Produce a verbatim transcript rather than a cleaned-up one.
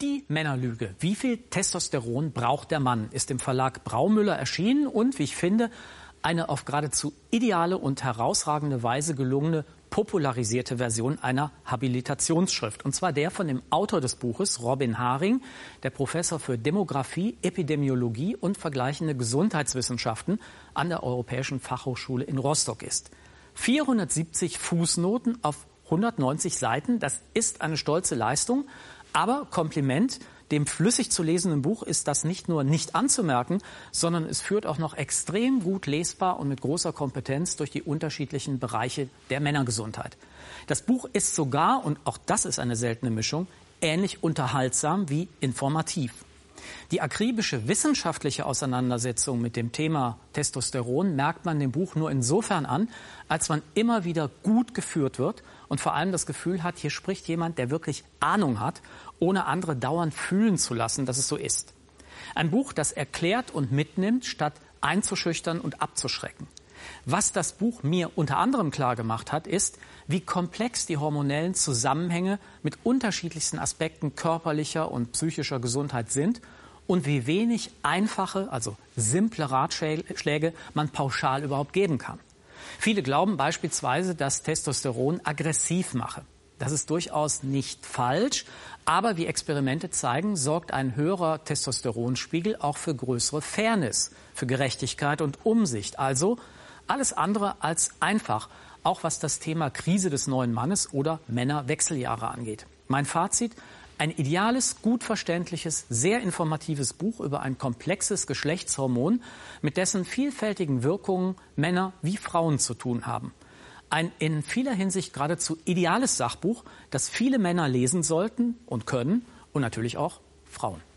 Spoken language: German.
Die Männerlüge. Wie viel Testosteron braucht der Mann? Ist im Verlag Braumüller erschienen und, wie ich finde, eine auf geradezu ideale und herausragende Weise gelungene popularisierte Version einer Habilitationsschrift. Und zwar der von dem Autor des Buches, Robin Haring, der Professor für Demographie, Epidemiologie und vergleichende Gesundheitswissenschaften an der Europäischen Fachhochschule in Rostock ist. vierhundertsiebzig Fußnoten auf hundertneunzig Seiten, das ist eine stolze Leistung. Aber Kompliment, dem flüssig zu lesenden Buch ist das nicht nur nicht anzumerken, sondern es führt auch noch extrem gut lesbar und mit großer Kompetenz durch die unterschiedlichen Bereiche der Männergesundheit. Das Buch ist sogar, und auch das ist eine seltene Mischung, ähnlich unterhaltsam wie informativ. Die akribische wissenschaftliche Auseinandersetzung mit dem Thema Testosteron merkt man dem Buch nur insofern an, als man immer wieder gut geführt wird und vor allem das Gefühl hat, hier spricht jemand, der wirklich Ahnung hat, ohne andere dauernd fühlen zu lassen, dass es so ist. Ein Buch, das erklärt und mitnimmt, statt einzuschüchtern und abzuschrecken. Was das Buch mir unter anderem klar gemacht hat, ist, wie komplex die hormonellen Zusammenhänge mit unterschiedlichsten Aspekten körperlicher und psychischer Gesundheit sind und wie wenig einfache, also simple Ratschläge man pauschal überhaupt geben kann. Viele glauben beispielsweise, dass Testosteron aggressiv mache. Das ist durchaus nicht falsch, aber wie Experimente zeigen, sorgt ein höherer Testosteronspiegel auch für größere Fairness, für Gerechtigkeit und Umsicht. Also alles andere als einfach, auch was das Thema Krise des neuen Mannes oder Männerwechseljahre angeht. Mein Fazit: Ein ideales, gut verständliches, sehr informatives Buch über ein komplexes Geschlechtshormon, mit dessen vielfältigen Wirkungen Männer wie Frauen zu tun haben. Ein in vieler Hinsicht geradezu ideales Sachbuch, das viele Männer lesen sollten und können und natürlich auch Frauen.